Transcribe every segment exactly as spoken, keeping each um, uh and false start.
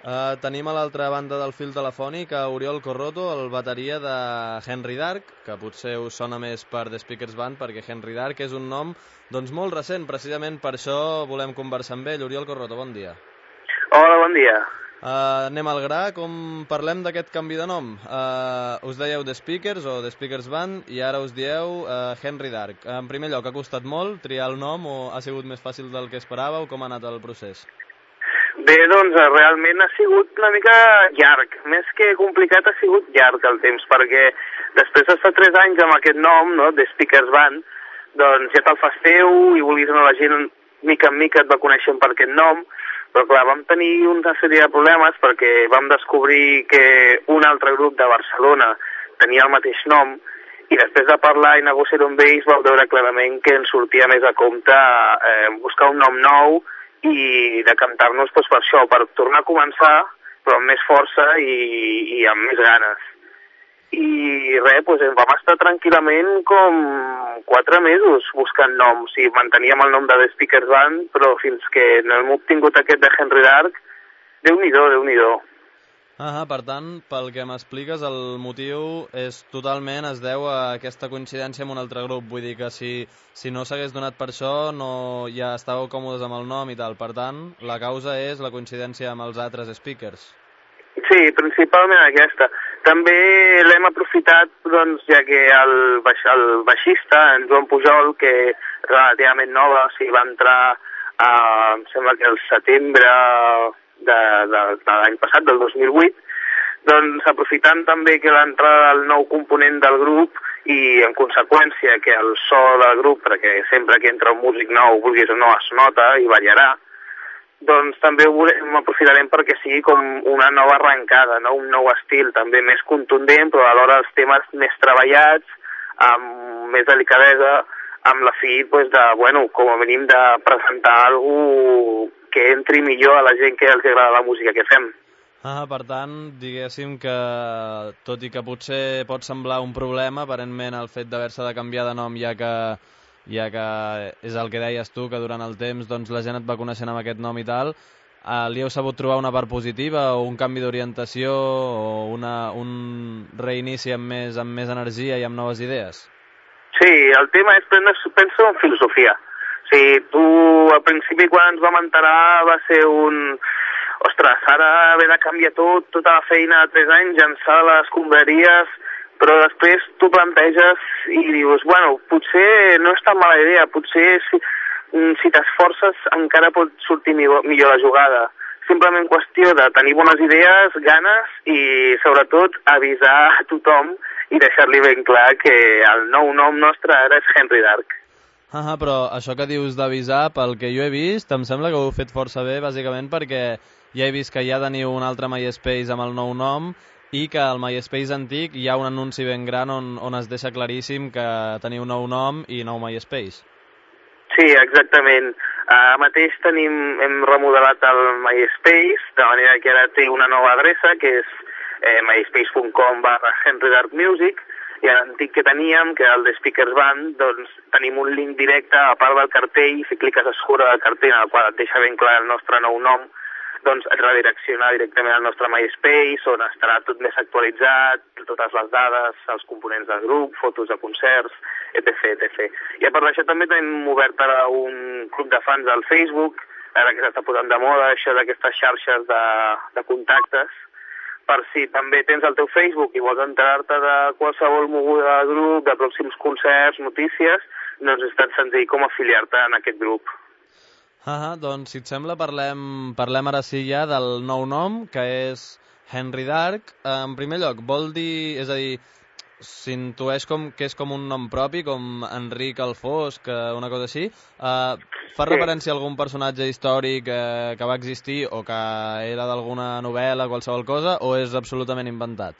Uh, tenim a l'altra banda del fil telefònic a Oriol Corroto, el bateria de Henry Dark, que potser us sona més per The Speakers Band, perquè Henry Dark és un nom doncs, molt recent, precisament per això volem conversar amb ell. Oriol Corroto, bon dia. Hola, bon dia. Uh, anem al gra, com parlem d'aquest canvi de nom? Uh, us dèieu The Speakers o The Speakers Band i ara us dieu uh, Henry Dark. En primer lloc, ha costat molt triar el nom o ha sigut més fàcil del que esperàveu? Com ha anat el procés? Bé, doncs realment ha sigut una mica llarg. Més que complicat ha sigut llarg el temps, perquè després d'estar tres anys amb aquest nom, no, The Speakers Band, doncs ja te'l fas teu i vulguis o no la gent mica en mica et va coneixent per aquest nom, però clar, vam tenir una sèrie de problemes perquè vam descobrir que un altre grup de Barcelona tenia el mateix nom i després de parlar i negociar amb ells vau veure clarament que ens sortia més a compte eh, buscar un nom nou i decantar-nos doncs, per això, per tornar a començar, però amb més força i, i amb més ganes. I res, doncs, vam estar tranquil·lament com quatre mesos buscant noms i manteníem el nom de The Speakers Band, però fins que no hem obtingut aquest de Henry Dark, Déu-n'hi-do, Déu-n'hi-do. Ah, per tant, pel que m'expliques, el motiu és totalment, es deu a aquesta coincidència amb un altre grup. Vull dir que si, si no s'hagués donat per això, no ja estàveu còmodes amb el nom i tal. Per tant, la causa és la coincidència amb els altres speakers. Sí, principalment aquesta. També l'hem aprofitat, doncs, ja que el, baix, el baixista, en Joan Pujol, que relativament nova, o sigui, va entrar, a, em sembla que el setembre de, de, de l'any passat, del dos mil vuit, doncs aprofitant també que l'entrada del nou component del grup i en conseqüència que el so del grup, perquè sempre que entra un músic nou, vulguis o no, es nota i ballarà, doncs també ho aprofitarem perquè sigui com una nova arrencada, no? Un nou estil també més contundent, però alhora els temes més treballats, amb més delicadesa, amb la fi pues, de, bueno, com a mínim de presentar alguna que entri millor a la gent que els agrada la música que fem. Ah, per tant, diguéssim que, tot i que potser pot semblar un problema, aparentment el fet d'haver-se de canviar de nom, ja que, ja que és el que deies tu, que durant el temps doncs, la gent et va coneixent amb aquest nom i tal, eh, li heu sabut trobar una part positiva o un canvi d'orientació o una, un reinici amb més, amb més energia i amb noves idees? Sí, el tema és prendre, penso en filosofia. O sigui, tu al principi quan ens vam enterar va ser un... Ostres, ara haver de canviar tot, tota la feina de tres anys, llançar les escombraries, però després tu planteges i dius, bueno, potser no és tan mala idea, potser si, si t'esforces encara pot sortir millor, millor la jugada. Simplement qüestió de tenir bones idees, ganes i sobretot avisar a tothom i deixar-li ben clar que el nou nom nostre ara és Henry Dark. Ah, però això que dius d'avisar, pel que jo he vist, em sembla que ho heu fet força bé, bàsicament perquè ja he vist que ja teniu un altre MySpace amb el nou nom i que al MySpace antic hi ha un anunci ben gran on, on es deixa claríssim que teniu nou nom i nou MySpace. Sí, exactament. Ara mateix tenim, hem remodelat el MySpace, de manera que ara té una nova adreça, que és eh, myspace punt com barra Henry Dark Music, i l'antic que teníem, que era el The Speakers Band, doncs tenim un link directe a part del cartell, si cliques a sobre del cartell en el qual et deixa ben clar el nostre nou nom, doncs et redirecciona directament al nostre MySpace, on estarà tot més actualitzat, totes les dades, els components del grup, fotos de concerts, etcètera etcètera. I a part d'això també tenim obert ara un club de fans al Facebook, ara que s'està posant de moda això d'aquestes xarxes de, de contactes, per si també tens el teu Facebook i vols enterar-te de qualsevol moguda de grup, de pròxims concerts, notícies, doncs és tan senzill com afiliar-te en aquest grup. Ah, doncs si et sembla parlem, parlem ara sí ja del nou nom, que és Henry Dark. En primer lloc, vol dir, és a dir, s'intueix com, que és com un nom propi, com Enric el Fosc, una cosa així. Uh, fa sí. referència a algun personatge històric eh, que va existir o que era d'alguna novel·la, qualsevol cosa, o és absolutament inventat?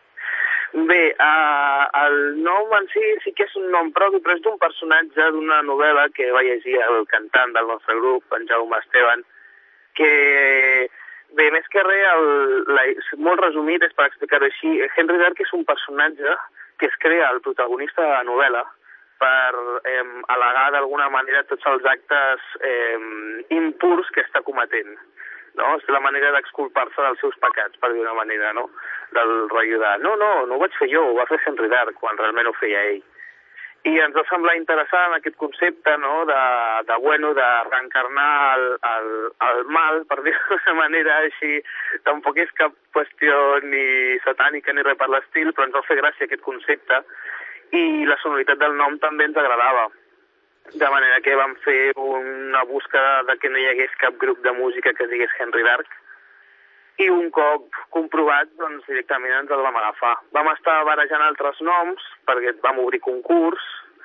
Bé, uh, el nom en si sí que és un nom propi, però és d'un personatge d'una novel·la que va llegir el cantant del nostre grup, en Jaume Esteban, que... Bé, més que res, el, la, molt resumit, és per explicar-ho així, Henry Dark és un personatge que es crea el protagonista de la novel·la per eh, al·legar d'alguna manera tots els actes eh, impurs que està cometent. no? És la manera d'exculpar-se dels seus pecats, per dir una manera, no? Del rotllo de, no, no, no ho vaig fer jo, ho va fer Henry Dark, quan realment ho feia ell. I ens va semblar interessant aquest concepte, no?, de, de bueno, de reencarnar el, el, el mal, per dir d'una manera així. Tampoc és cap qüestió ni satànica ni res per l'estil, però ens va fer gràcia aquest concepte. I la sonoritat del nom també ens agradava. De manera que vam fer una búsqueda de que no hi hagués cap grup de música que es digués Henry Dark. I un cop comprovat, doncs directament ens el vam agafar. Vam estar barejant altres noms, perquè vam obrir concurs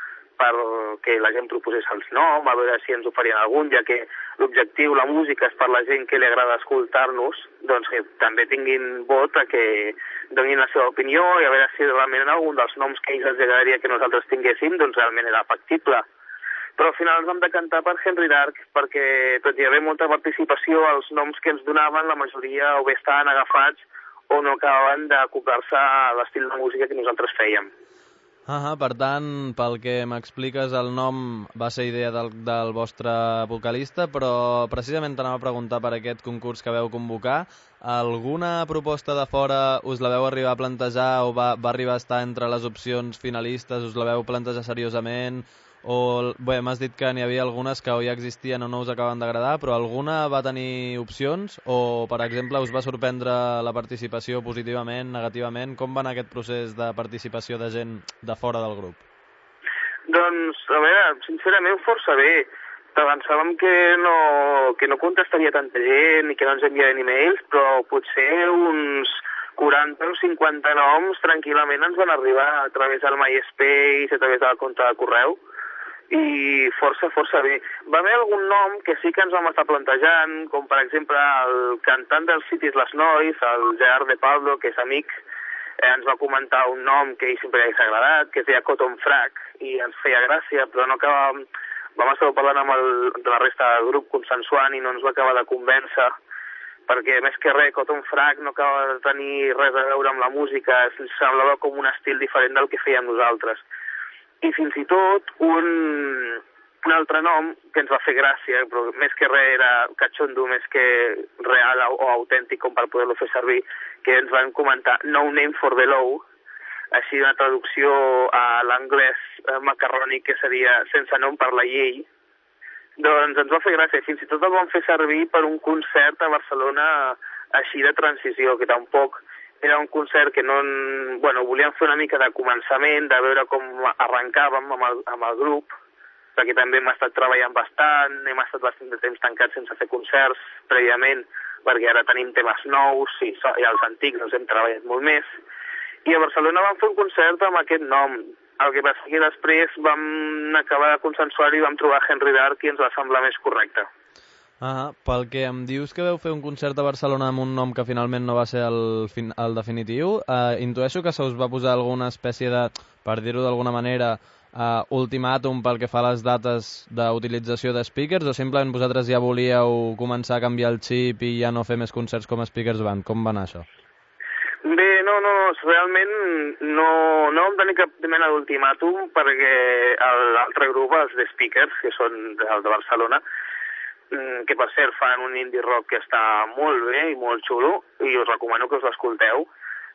perquè la gent proposés els noms, a veure si ens oferien algun, ja que l'objectiu, la música, és per la gent que li agrada escoltar-nos, doncs que també tinguin vot a que donin la seva opinió i a veure si realment algun dels noms que ells els agradaria que nosaltres tinguéssim, doncs realment era factible. Però al final ens vam decantar per Henry Dark, perquè tot i haver molta participació, els noms que ens donaven, la majoria o bé estaven agafats o no acabaven d'acoplar-se a l'estil de música que nosaltres fèiem. Ah, per tant, pel que m'expliques, el nom va ser idea del, del vostre vocalista, però precisament t'anava a preguntar per aquest concurs que vau convocar. Alguna proposta de fora us la veu arribar a plantejar o va, va arribar a estar entre les opcions finalistes? Us la veu plantejar seriosament? O bé, m'has dit que n'hi havia algunes que o ja existien o no us acaben d'agradar, però alguna va tenir opcions? O, per exemple, us va sorprendre la participació positivament, negativament? Com va anar aquest procés de participació de gent de fora del grup? Doncs, a veure, sincerament, força bé. Pensàvem que no, que no contestaria tanta gent i que no ens enviaven e-mails, però potser uns quaranta o cinquanta noms tranquil·lament ens van arribar a través del MySpace, a través del compte de correu, i força, força bé. Va haver algun nom que sí que ens vam estar plantejant, com per exemple el cantant dels Cities Les Nois, el Gerard de Pablo, que és amic, eh, ens va comentar un nom que ell sempre li hagués agradat, que es deia Cotton Frack, i ens feia gràcia, però no acabàvem... Vam estar parlant amb, el, amb la resta del grup, consensuant, i no ens va acabar de convèncer, perquè més que res, Cotton Frack no acaba de tenir res a veure amb la música, semblava com un estil diferent del que fèiem nosaltres. I fins i tot un, un altre nom que ens va fer gràcia, però més que res era catxondo, més que real o, o autèntic com per poder-lo fer servir, que ens van comentar No Name for the Law, així una traducció a l'anglès eh, macarrònic, que seria sense nom per la llei. Doncs ens va fer gràcia, fins i tot el vam fer servir per un concert a Barcelona així de transició, que tampoc era un concert que no... Bueno, volíem fer una mica de començament, de veure com arrencàvem amb el, amb el grup, perquè també hem estat treballant bastant, hem estat bastant de temps tancats sense fer concerts prèviament, perquè ara tenim temes nous i, i els antics els hem treballat molt més. I a Barcelona vam fer un concert amb aquest nom. El que passa que després vam acabar de consensuar i vam trobar Henry Dark i ens va semblar més correcte. Ah, pel que em dius que veu fer un concert a Barcelona amb un nom que finalment no va ser el, fin el definitiu, eh, intueixo que se us va posar alguna espècie de, per dir-ho d'alguna manera, eh, ultimàtum pel que fa a les dates d'utilització de speakers, o simplement vosaltres ja volíeu començar a canviar el xip i ja no fer més concerts com a Speakers Band? Com va anar això? Bé, no, no, realment no, no vam tenir cap mena d'ultimàtum perquè l'altre grup, els de Speakers, que són els de Barcelona, que per cert fan un indie rock que està molt bé i molt xulo i us recomano que us l'escolteu,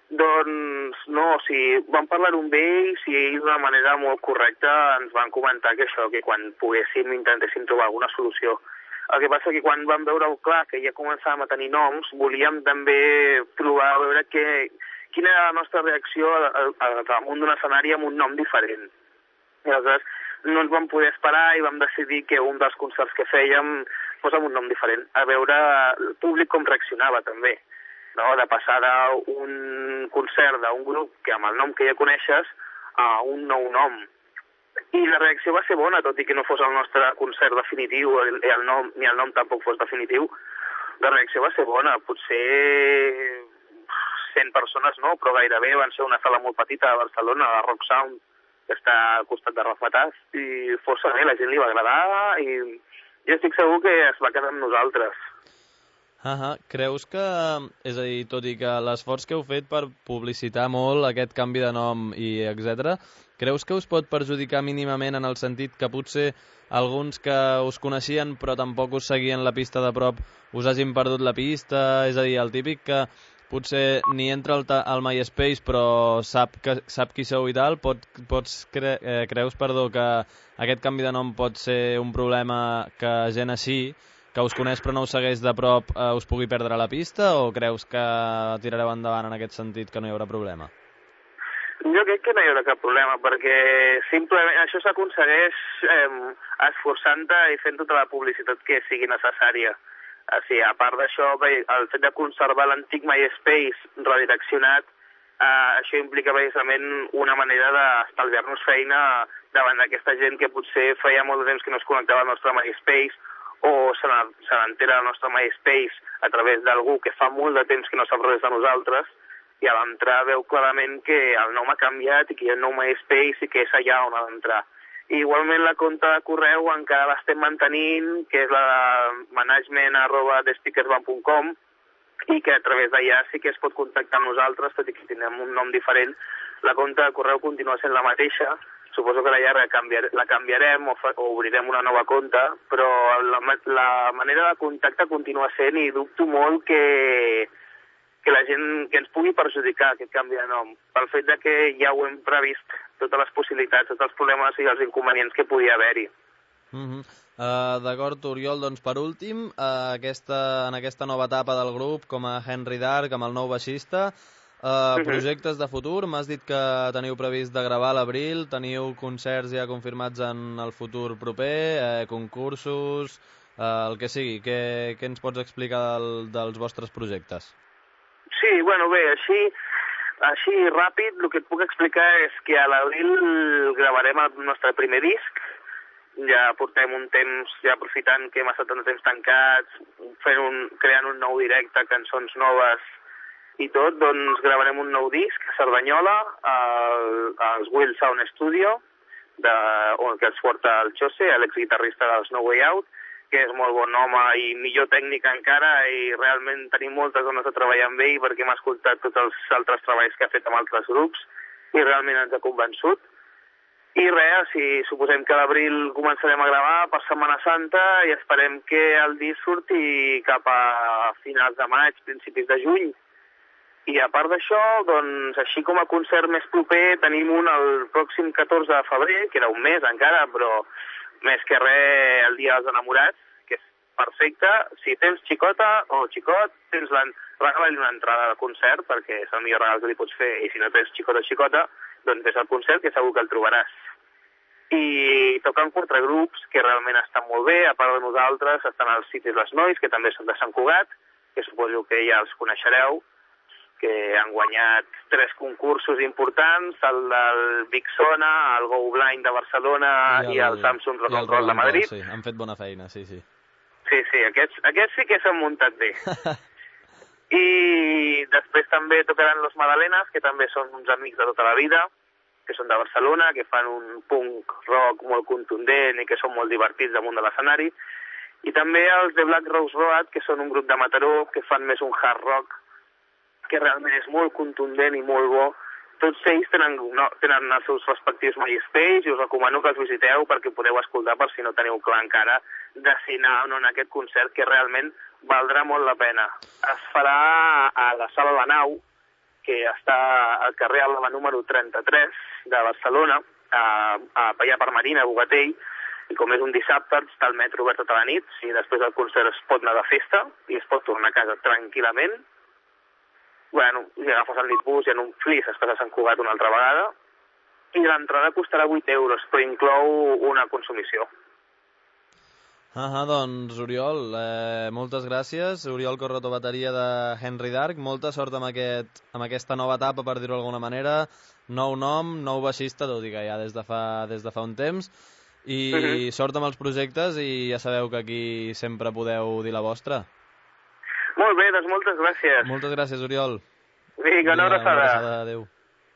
doncs no, o sigui, vam parlar amb ells i ells d'una manera molt correcta ens van comentar que això, que quan poguéssim intentéssim trobar alguna solució. El que passa que quan vam veure clar que ja començàvem a tenir noms, volíem també provar a veure que, quina era la nostra reacció damunt d'un escenari amb un nom diferent. I aleshores no ens vam poder esperar i vam decidir que un dels concerts que fèiem fos amb un nom diferent, a veure el públic com reaccionava també, no? De passar d'un concert d'un grup que amb el nom que ja coneixes a un nou nom. I la reacció va ser bona, tot i que no fos el nostre concert definitiu el, el nom, ni el nom tampoc fos definitiu. La reacció va ser bona, potser cent persones no, però gairebé van ser una sala molt petita a Barcelona, la Rock Sound, que està al costat de Rafatàs, i força bé, la gent li va agradar i jo estic segur que es va quedar amb nosaltres. Uh-huh. Creus que, és a dir, tot i que l'esforç que heu fet per publicitar molt aquest canvi de nom i etcètera, creus que us pot perjudicar mínimament en el sentit que potser alguns que us coneixien però tampoc us seguien la pista de prop us hagin perdut la pista? És a dir, el típic que potser ni entra al, al MySpace però sap, que, sap qui sou i tal, pot, pots cre, eh, creus perdó, que aquest canvi de nom pot ser un problema que gent així, que us coneix però no us segueix de prop, eh, us pugui perdre la pista, o creus que tirareu endavant en aquest sentit, que no hi haurà problema? Jo crec que no hi haurà cap problema, perquè simplement això s'aconsegueix eh, esforçant-te i fent tota la publicitat que sigui necessària. O sigui, a part d'això, el fet de conservar l'antic MySpace redireccionat, eh, això implica precisament una manera d'estalviar-nos feina davant d'aquesta gent que potser feia molt de temps que no es connectava al nostre MySpace, o se n'entera del nostre MySpace a través d'algú que fa molt de temps que no sap res de nosaltres, i a l'entrar veu clarament que el nom ha canviat i que hi ha un nou MySpace i que és allà on ha d'entrar. I igualment la compta de correu encara l'estem mantenint, que és la de management arroba the speakers band punt com, i que a través d'allà sí que es pot contactar amb nosaltres, tot i que tindrem un nom diferent. La compta de correu continua sent la mateixa. Suposo que la llarga canviar, la canviarem o, fa, o obrirem una nova compta, però la, la manera de contacte continua sent, i dubto molt que, que la gent que ens pugui perjudicar aquest canvi de nom, pel fet de que ja ho hem previst, totes les possibilitats, tots els problemes i els inconvenients que podia haver-hi. Mm-hmm. uh, D'acord, Oriol, doncs per últim, uh, aquesta, en aquesta nova etapa del grup, com a Henry Dark, amb el nou baixista, Uh, projectes de futur, m'has dit que teniu previst de gravar a l'abril, teniu concerts ja confirmats en el futur proper, eh, concursos, eh, el que sigui. Què, què ens pots explicar del, dels vostres projectes? Sí, bueno, bé, així, així ràpid, el que et puc explicar és que a l'abril gravarem el nostre primer disc. Ja portem un temps, ja aprofitant que hem estat tant de temps tancats, fent un, creant un nou directe, cançons noves i tot, doncs gravarem un nou disc a Cerdanyola, al, als Will Sound Studio, de, on, que ens porta el Jose, l'ex-guitarrista dels No Way Out, que és molt bon home i millor tècnic encara, i realment tenim moltes ganes de treballar amb ell perquè hem escoltat tots els altres treballs que ha fet amb altres grups i realment ens ha convençut. I res, si suposem que a l'abril començarem a gravar per Setmana Santa i esperem que el disc surti cap a finals de maig, principis de juny. I a part d'això, doncs, així com a concert més proper, tenim un el pròxim catorze de febrer, que era un mes encara, però més que res el dia dels enamorats, que és perfecte. Si tens xicota o xicot, tens regala-li una entrada al concert, perquè és el millor regal que li pots fer, i si no tens xicot o xicota, doncs ves al concert, que segur que el trobaràs. I toquen quatre grups que realment estan molt bé. A part de nosaltres estan els Cities Les Nois, que també són de Sant Cugat, que suposo que ja els coneixereu, que han guanyat tres concursos importants, el del Big Sona, el Go Blind de Barcelona i el, i el Samsung Rock and Roll de Madrid. Sí, han fet bona feina, sí, sí. Sí, sí, aquests, aquests sí que s'han muntat bé. I després també tocaran Los Madalenas, que també són uns amics de tota la vida, que són de Barcelona, que fan un punk rock molt contundent i que són molt divertits damunt de l'escenari. I també els de Black Rose Road, que són un grup de Mataró, que fan més un hard rock, que realment és molt contundent i molt bo. Tots ells tenen, no, tenen els seus respectius MySpace i us recomano que els visiteu perquè podeu escoltar, per si no teniu clar encara, de si anar o no en aquest concert, que realment valdrà molt la pena. Es farà a la Sala La Nau, que està al carrer Alba número trenta-tres de Barcelona, a, a allà per Marina, a Bogatell, i com és un dissabte està el metro obert tota la nit, i després del concert es pot anar de festa i es pot tornar a casa tranquil·lament. Bueno, si agafes el nitbus i en un flis estàs a Sant Cugat una altra vegada, i l'entrada costarà vuit euros, però inclou una consumició. Ah, doncs, Oriol, eh, moltes gràcies. Oriol Corroto, bateria de Henry Dark. Molta sort amb, aquest, amb aquesta nova etapa, per dir-ho d'alguna manera. Nou nom, nou baixista, tot i que ja des de fa, des de fa un temps. I uh-huh. Sort amb els projectes, i ja sabeu que aquí sempre podeu dir la vostra. Molt bé, doncs moltes gràcies. Moltes gràcies, Oriol. Vinga, una abraçada. Una abraçada, adéu.